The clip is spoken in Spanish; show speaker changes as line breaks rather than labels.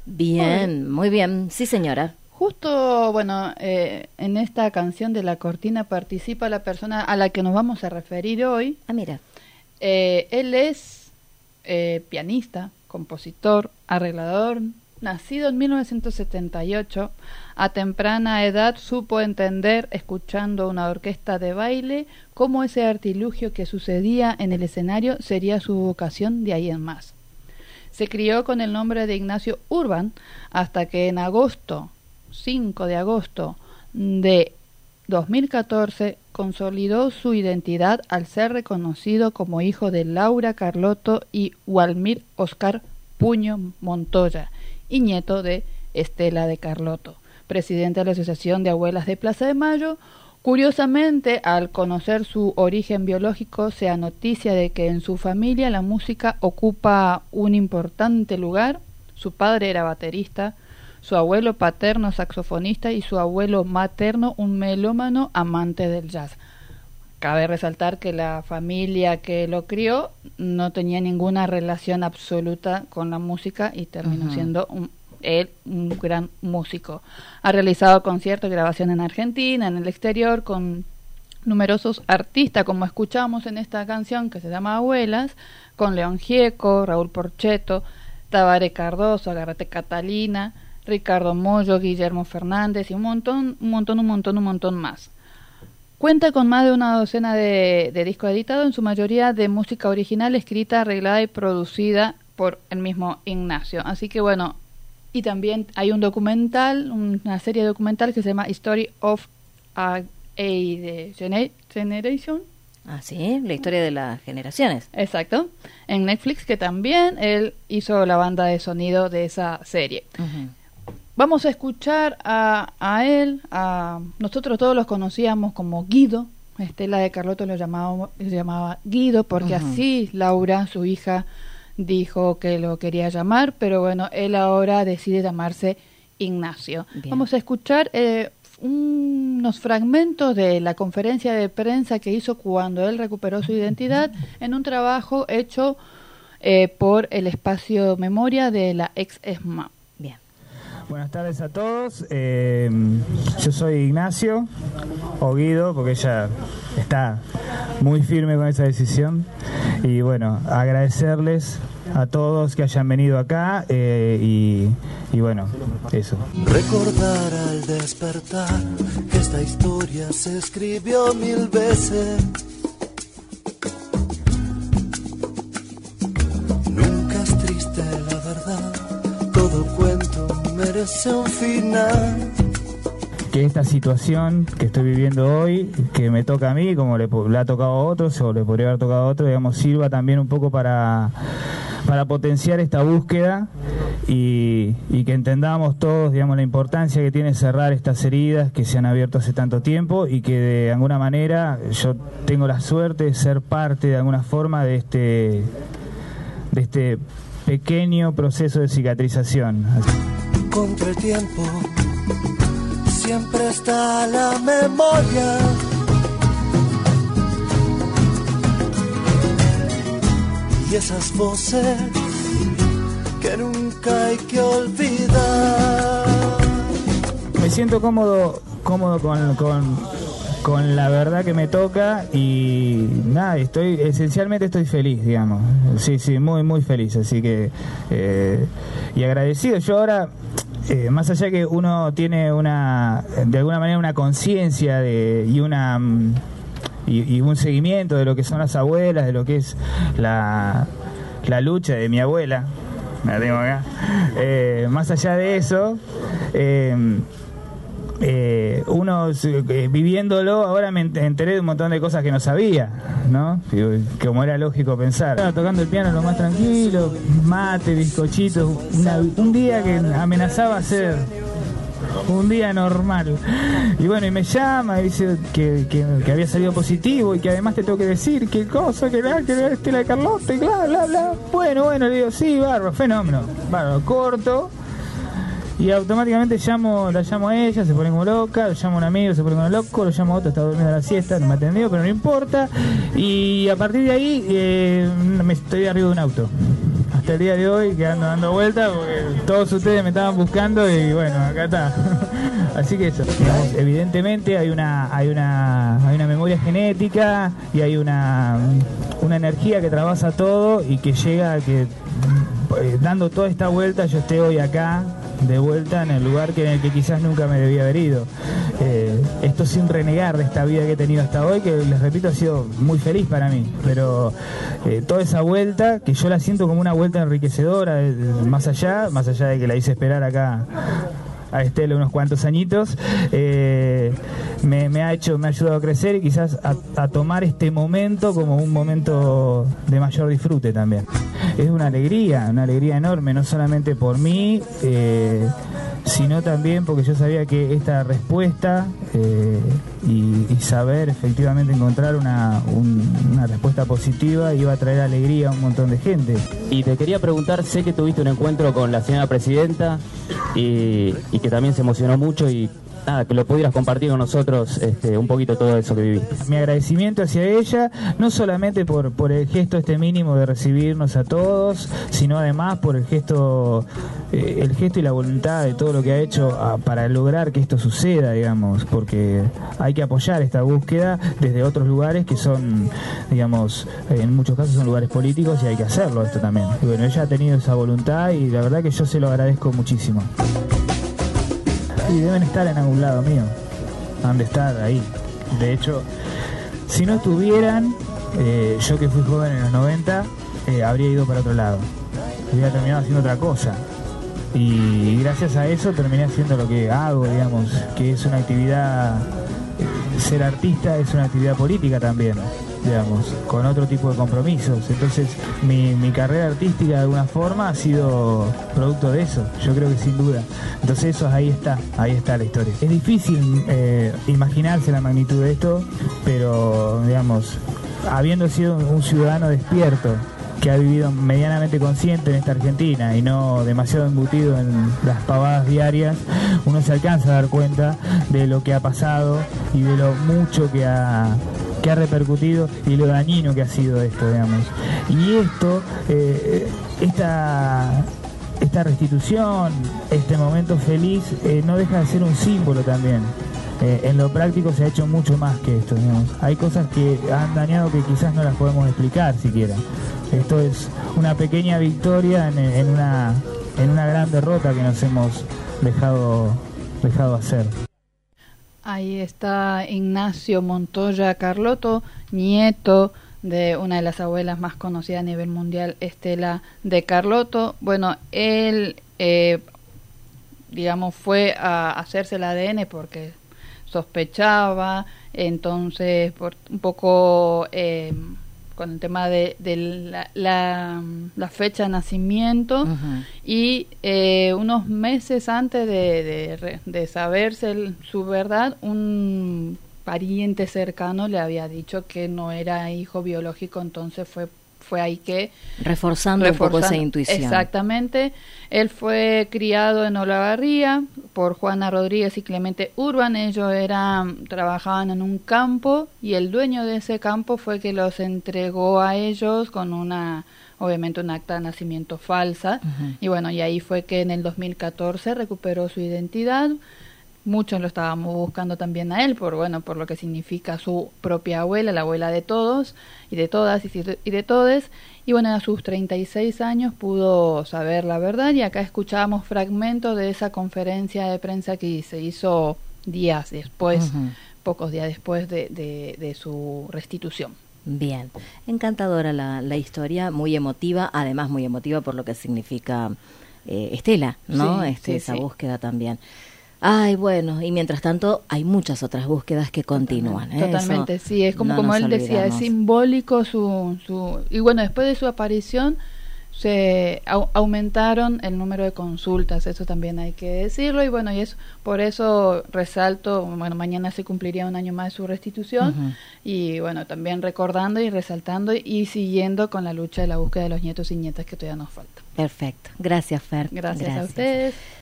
Bien, muy bien. Sí, señora.
Justo, bueno, en esta canción de La Cortina participa la persona a la que nos vamos a referir hoy.
Ah, mira.
Él es pianista, compositor, arreglador, nacido en 1978. A temprana edad supo entender, escuchando una orquesta de baile, cómo ese artilugio que sucedía en el escenario sería su vocación de ahí en más. Se crió con el nombre de Ignacio Urban hasta que en 5 de agosto de 2014 consolidó su identidad al ser reconocido como hijo de Laura Carlotto y Walmir Oscar Puño Montoya y nieto de Estela de Carlotto, presidente de la Asociación de Abuelas de Plaza de Mayo. Curiosamente, al conocer su origen biológico, se da noticia de que en su familia la música ocupa un importante lugar. Su padre era baterista, su abuelo paterno saxofonista y su abuelo materno un melómano amante del jazz. Cabe resaltar que la familia que lo crió no tenía ninguna relación absoluta con la música y terminó siendo él un gran músico. Ha realizado conciertos y grabaciones en Argentina, en el exterior, con numerosos artistas, como escuchamos en esta canción que se llama Abuelas, con León Gieco, Raúl Porchetto, Tabaré Cardoso, Agárrate Catalina, Ricardo Mollo, Guillermo Fernández y un montón más. Cuenta con más de una docena de discos editados, en su mayoría de música original, escrita, arreglada y producida por el mismo Ignacio. Así que bueno, y también hay un documental, una serie documental que se llama History of a Generation.
Ah, sí, la historia de las generaciones.
Exacto, en Netflix, que también él hizo la banda de sonido de esa serie. Vamos a escuchar a él, nosotros todos los conocíamos como Guido. Estela de Carlotto lo llamaba Guido, porque así Laura, su hija, dijo que lo quería llamar, pero bueno, él ahora decide llamarse Ignacio. Bien. Vamos a escuchar unos fragmentos de la conferencia de prensa que hizo cuando él recuperó su identidad en un trabajo hecho por el Espacio Memoria de la ex ESMA.
Bien.
Buenas tardes a todos. Yo soy Ignacio, o Guido, porque ella está muy firme con esa decisión. Y bueno, agradecerles a todos que hayan venido acá y bueno, eso.
Recordar al despertar que esta historia se escribió 1000 veces. Nunca es triste la verdad, todo cuento merece un final.
Que esta situación que estoy viviendo hoy, que me toca a mí, como le ha tocado a otros, o le podría haber tocado a otros, digamos, sirva también un poco para potenciar esta búsqueda y que entendamos todos, digamos, la importancia que tiene cerrar estas heridas que se han abierto hace tanto tiempo y que de alguna manera yo tengo la suerte de ser parte de alguna forma de este pequeño proceso de cicatrización.
Contra el tiempo siempre está la memoria. Y esas voces que nunca hay que olvidar.
Me siento cómodo con la verdad que me toca y nada, esencialmente estoy feliz, digamos. Sí, muy feliz, así que y agradecido. Yo ahora más allá que uno tiene de alguna manera una conciencia y un seguimiento de lo que son las abuelas, de lo que es la lucha de mi abuela, la tengo acá. Más allá de eso, uno viviéndolo, ahora me enteré de un montón de cosas que no sabía, ¿no? Como era lógico pensar. Estaba tocando el piano lo más tranquilo, mate, bizcochitos, un día que amenazaba ser un día normal. Y bueno, y me llama y dice que había salido positivo y que además te tengo que decir que cosa, que era Estela de Carlotto y bla, bla, bla. Bueno, le digo, sí, bárbaro, fenómeno. Bárbaro, corto. Y automáticamente la llamo a ella, se pone como loca, lo llamo a un amigo, se pone como loco, lo llamo a otro, está durmiendo la siesta, no me atendió, pero no importa. Y a partir de ahí me estoy arriba de un auto. hasta el día de hoy, que ando dando vueltas, porque todos ustedes me estaban buscando y bueno, acá está. Así que eso, digamos, evidentemente hay una memoria genética y hay una energía que traspasa todo y que llega a que dando toda esta vuelta yo esté hoy acá de vuelta en el lugar en el que quizás nunca me debía haber ido. Esto sin renegar de esta vida que he tenido hasta hoy, que les repito ha sido muy feliz para mí, pero toda esa vuelta que yo la siento como una vuelta enriquecedora, más allá de que la hice esperar acá a Estela unos cuantos añitos, me ha ayudado a crecer y quizás a tomar este momento como un momento de mayor disfrute también. Es una alegría enorme, no solamente por mí, sino también porque yo sabía que esta respuesta y saber efectivamente encontrar una respuesta positiva iba a traer alegría a un montón de gente.
Y te quería preguntar, sé que tuviste un encuentro con la señora presidenta y que también se emocionó mucho y nada, que lo pudieras compartir con nosotros un poquito todo eso que viviste.
Mi agradecimiento hacia ella, no solamente por el gesto mínimo de recibirnos a todos, sino además por el gesto y la voluntad de todo lo que ha hecho para lograr que esto suceda, digamos, porque hay que apoyar esta búsqueda desde otros lugares que son, digamos, en muchos casos son lugares políticos y hay que hacerlo esto también. Y bueno, ella ha tenido esa voluntad y la verdad que yo se lo agradezco muchísimo. Y deben estar en algún lado mío, han de estar ahí. De hecho, si no estuvieran, yo que fui joven en los 90, habría ido para otro lado, habría terminado haciendo otra cosa. Y gracias a eso terminé haciendo lo que hago, digamos, que es una actividad, ser artista es una actividad política también, digamos, con otro tipo de compromisos. Entonces mi carrera artística de alguna forma ha sido producto de eso, yo creo que sin duda. Entonces eso ahí está la historia. Es difícil imaginarse la magnitud de esto, pero digamos, habiendo sido un ciudadano despierto, que ha vivido medianamente consciente en esta Argentina y no demasiado embutido en las pavadas diarias, uno se alcanza a dar cuenta de lo que ha pasado y de lo mucho que ha repercutido y lo dañino que ha sido esto, digamos. Y esto, esta restitución, este momento feliz, no deja de ser un símbolo también. En lo práctico se ha hecho mucho más que esto, digamos. Hay cosas que han dañado que quizás no las podemos explicar siquiera. Esto es una pequeña victoria en una gran derrota que nos hemos dejado hacer.
Ahí está Ignacio Montoya Carlotto, nieto de una de las abuelas más conocidas a nivel mundial, Estela de Carlotto. Bueno, él, digamos, fue a hacerse el ADN porque sospechaba, entonces un poco con el tema de la fecha de nacimiento. Uh-huh. Y unos meses antes de saberse su verdad, un pariente cercano le había dicho que no era hijo biológico, entonces fue ahí que
reforzando un poco esa intuición.
Exactamente. Él fue criado en Olavarría por Juana Rodríguez y Clemente Urban. Ellos trabajaban en un campo y el dueño de ese campo fue que los entregó a ellos con obviamente un acta de nacimiento falsa. Uh-huh. Y bueno, y ahí fue que en el 2014 recuperó su identidad. Muchos lo estábamos buscando también a él por lo que significa su propia abuela, la abuela de todos y de todas y de todes. Y bueno, a sus 36 años pudo saber la verdad y acá escuchábamos fragmentos de esa conferencia de prensa que se hizo días después, uh-huh. Pocos días después de su restitución.
Bien, encantadora la historia, muy emotiva, además muy emotiva por lo que significa Estela, ¿no?
Sí,
esa búsqueda también. Ay, bueno, y mientras tanto hay muchas otras búsquedas que continúan.
Totalmente, eso, sí, es como él decía, es simbólico y bueno, después de su aparición se aumentaron el número de consultas, eso también hay que decirlo, y bueno, y eso, por eso resalto, bueno, mañana se cumpliría un año más de su restitución, uh-huh. Y bueno, también recordando y resaltando y siguiendo con la lucha de la búsqueda de los nietos y nietas que todavía nos falta.
Perfecto, gracias Fer.
Gracias a ustedes.